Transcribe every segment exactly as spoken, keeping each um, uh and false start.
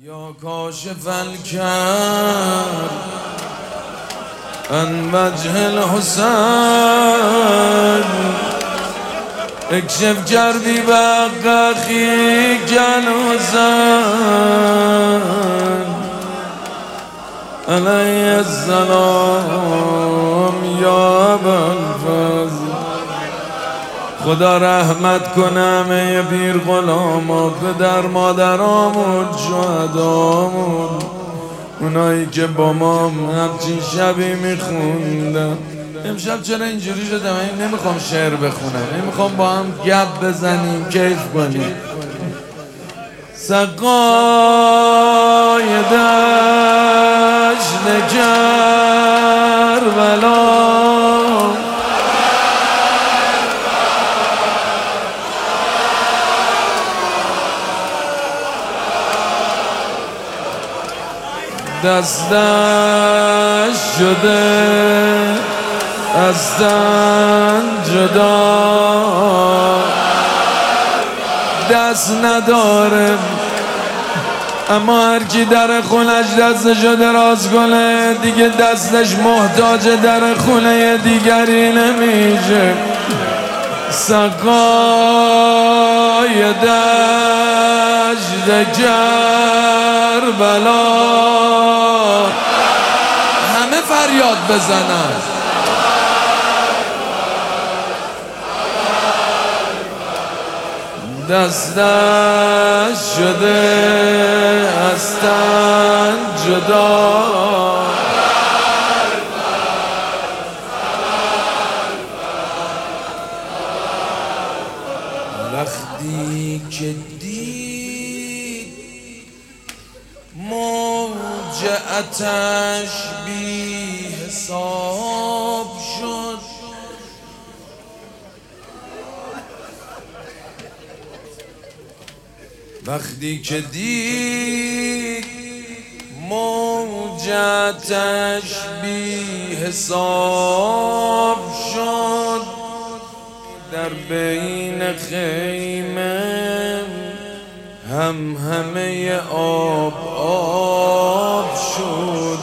یا کاشف الکرب عن وجه الحسن اکشف کربی بحق اخیک الحسن علیه السلام یا ابوالفضل. خدا رحمت کنم ای پیر غلام، پدر مادرامون، شهدامون، اونایی که با ما همچین شبی میخوندن. امشب چرا اینجوری شدم؟ این نمیخوام شعر بخونم، نمیخوام با هم گپ بزنیم، کیف کنیم. سقای دشت کربلا دستش شده از تن جدا، دست نداره اما هرکی در خونش دستشو دراز کنه دیگه دستش محتاج در خونه دیگری نمیشه. سقای دشت کربلا همه فریاد بزنن. دستش شده از تن جدا، وقتی که دید موج آتش بی حساب شد، وقتی که دید موج آتش بی حساب شد، در بین خیمه هم همه آب آب شد.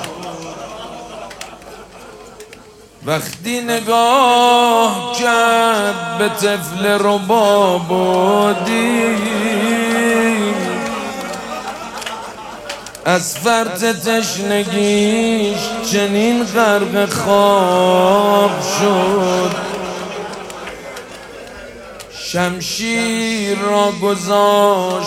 وقتی نگاه کرد به طفل رباب و دید از فرط تشنگیش چنین غرق خواب شد، شمشیر را گذاشت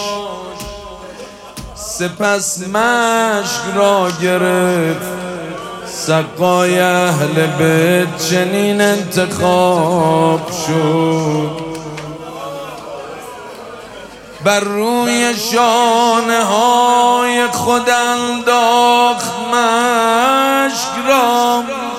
سپس مشک را گرفت. سقای اهل بیت چنین انتخاب شد، بر روی شانه های خود انداخت مشک را،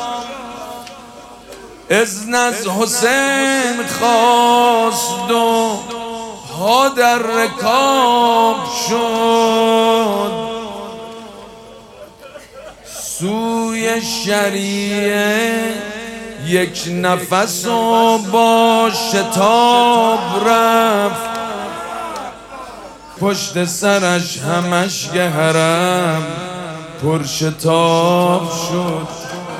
اذن از حسین خواست و ها در رکاب شد. سوی شریعه یک نفس و با شتاب رفت، پشت سرش همش که حرم پر شتاب شد.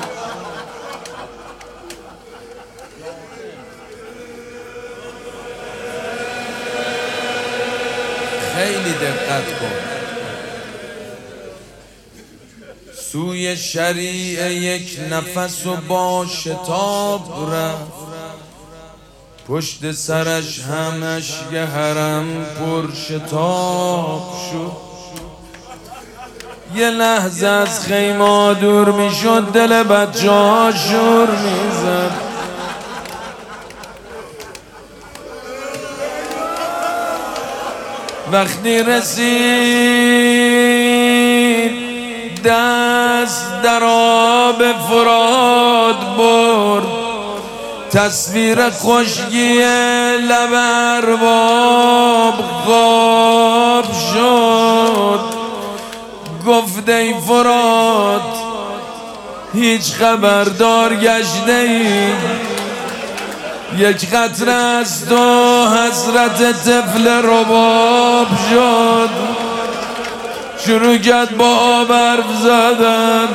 خیلی دقت کن. سوی شریعه یک نفس و با شتاب رفت، پشت سرش همش یه حرم پر شتاب شد. یه لحظه از خیمه دور می شد، دل بچه ها شور می زد. وقتی رسید دست در آب فرات برد، تصویر خشکی لب ارباب خواب شد. گفت ای فرات هیچ خبردار گشته ای؟ یک قطره از تو حسرت طفل رباب شد. شروع کرد با آب حرف زدن.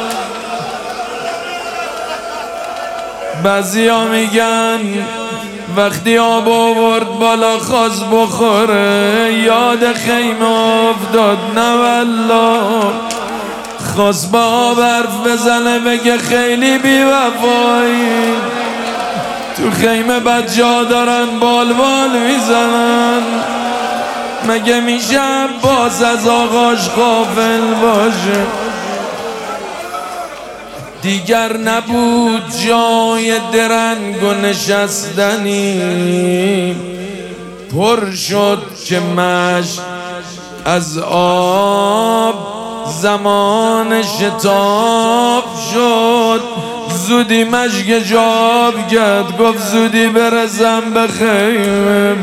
بعضیا میگن وقتی آب آورد بالا خواست بخوره یاد خیمه افتاد، نه والله خواست با آب حرف بزنه بگه خیلی بی وفایی، تو خیمه بچه‌ها دارن بال بال میزنن، مگه میشه باز از آغاش غافل باشه؟ دیگر نبود جای درنگ و نشستنی، پر شد که مشک از آب زمان شتاب شد. زودی مشک جاب کرد، گفت زودی برسم به خیمه.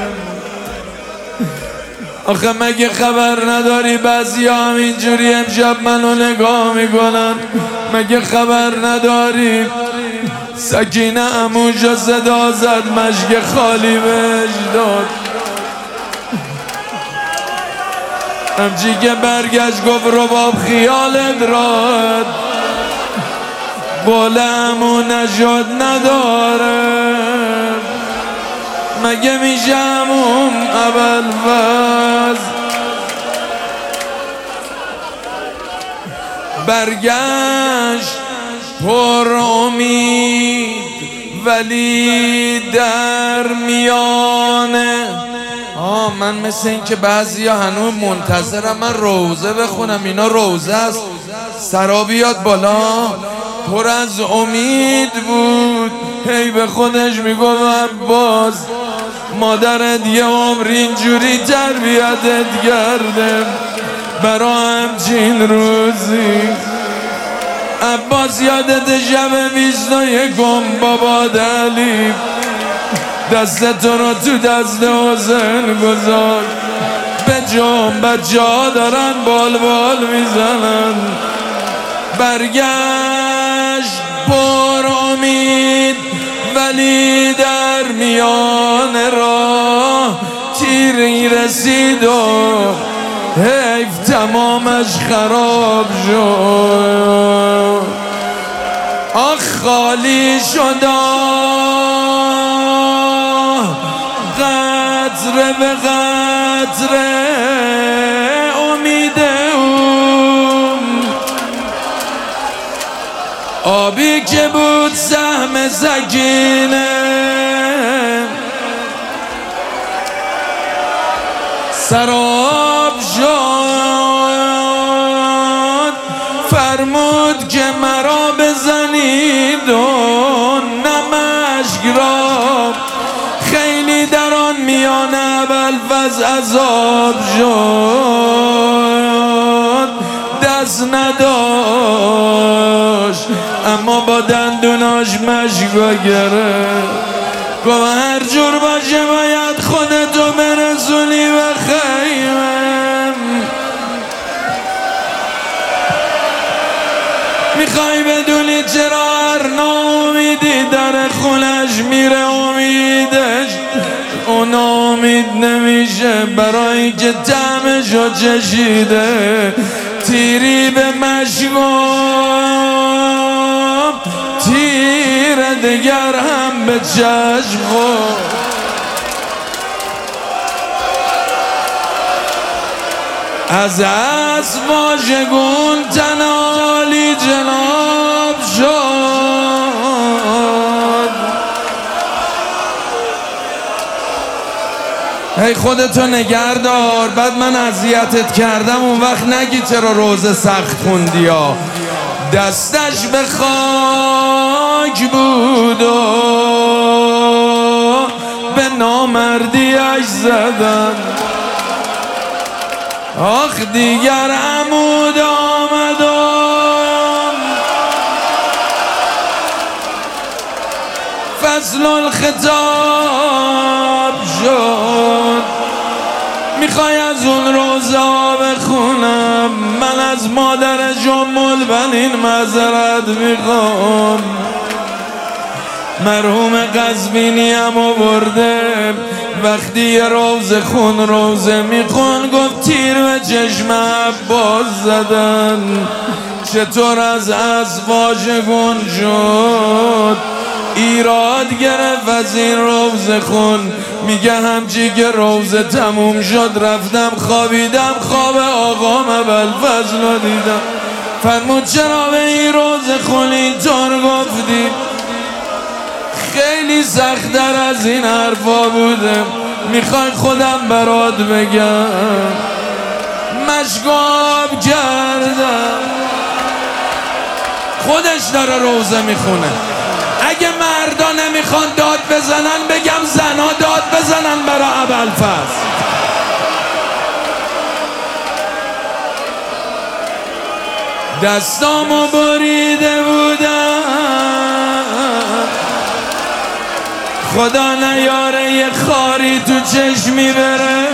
آخه مگه خبر نداری بعضی هم اینجوری امشب منو نگاه میکنن؟ مگه خبر نداری سکینه عموشو صدا زد مشک خالی بهش داد. همچی که برگشت گفت رباب خیالت راد، بولمو نشد نداره، مگه میشم اون اول فز. برگشت پر امید ولی در میانه. آه من مثل این که بعضی ها هنوز منتظرم من روزه بخونم، اینا روزه است، سرا بیاد بالا. پر از امید بود، هی به خودش میگفت عباس مادرت یه عمر اینجوری تربیتت کرده برا همچین روزی. عباس یادت شب بیست و یکم بابا دلی دست تو رو تو دست حسین گذاشت، به جام بچه ها دارن بال بال میزنن. برگشت پر امید ولی در میان راه تیری رسید و حیف تمامش خراب شد. آخ خالی شد قطره به قطره امید اون، آبی که بود سهم سکینه سراب شد. فرمود که مرا بزنید و نمشک را، خیلی در آن میان ابوالفضل عذاب شد. دست نداشت اما با دندوناش مشکا گرفت، گفت هر جور باشه باید خودتو برسونی به خیمم. میخوای بدونی چرا هر ناامیدی در خونش میره امیدش اون امید نمیشه؟ برای که طعمشو چشیده، تیری به مشکم تیر دگر هم به چشم خورد. از اسب واژگون تنالی جناب شد. هی خودتو نگهدار، بعد من اذیتت کردم اون وقت نگی چرا روزه سخت خوندی ها. دستش به خاک بود و به نامردیش زدن. آخ دیگر عمود آمدم فصل الخطاب شد. میخوای از اون روزا بخونم؟ من از مادر ام البنین معذرت میخوام. مرحوم قزوینی هم آورده وقتی یه روز خون روزه میخون گفت تیر به چشم عباس زدن. چطور از ازواج گون شد ایراد گرفت از این روزه خون. میگه همچی که روزه تموم شد رفتم خوابیدم خواب آقام ابوالفضل رو دیدم. فرمود چرا به این روزه خون اینطور گفتی؟ خیلی سخت‌تر از این حرفا بوده، میخوای خودم برات بگم. مشکاب کردم خودش داره روزه میخونه. اگه مردا نمیخوان داد بزنن بگم زنا داد بزنن برای ابوالفضل. دستامو بریده بودم خدا نیاره یه خاری تو چشمی بره.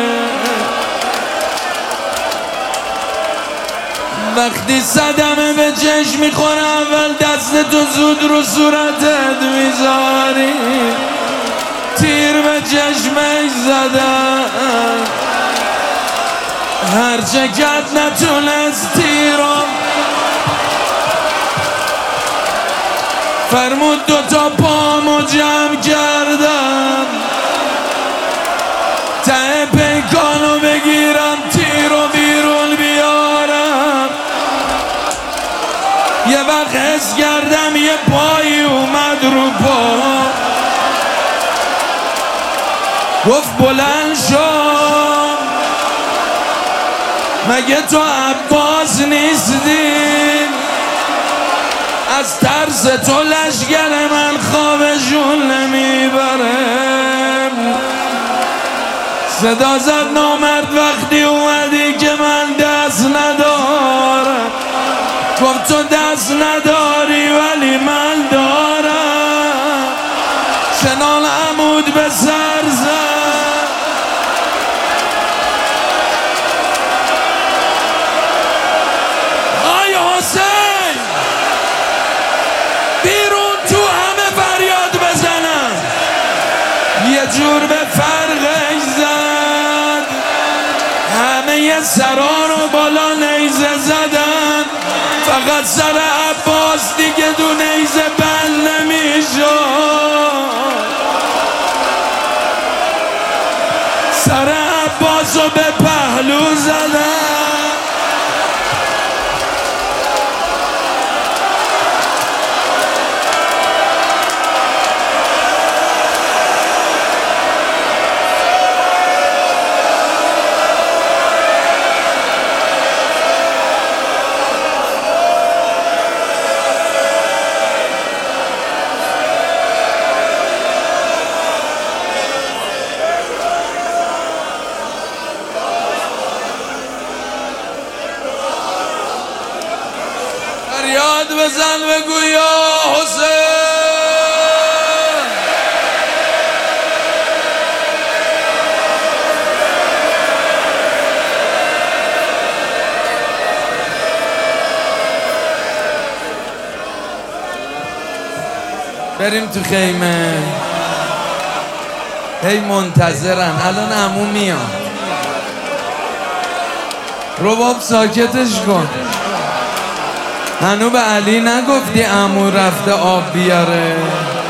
وقتی صدمه به چشم میخوره اول دست تو زود رو صورتت میذاری. تیر به چشمش زدن هرچه کت نتونست تیرم. فرمود دوتا پامو جمع کردم ته پیکانو بگیرم تیرو بیرون بیارم. یه وقت حس کردم یه پایی اومد رو پا گفت بلند شو مگه تو عباس نیستی؟ از ترس تو لشگر من خوابشون نمیبره. صدا زد نامرد وقتی اومدی که من دست ندارم. گفت تو دست نداری ولی من دارم. چنان عمود به سر زد آی حسین بیرون تو همه فریاد بزنن. یه جور به فرقش زد همه یه سرا رو بالا نیزه زدن. فقط سر عباس دیگه دو نیزه بند نمیشد. سر عباس رو به پهلو زدن. فریاد بزن بگو یا حسین. بریم تو خیمه. هی منتظرن الان عمو میان. رباب ساکتش کن. هنو به علی نگفتی عمو رفته آب بیاره؟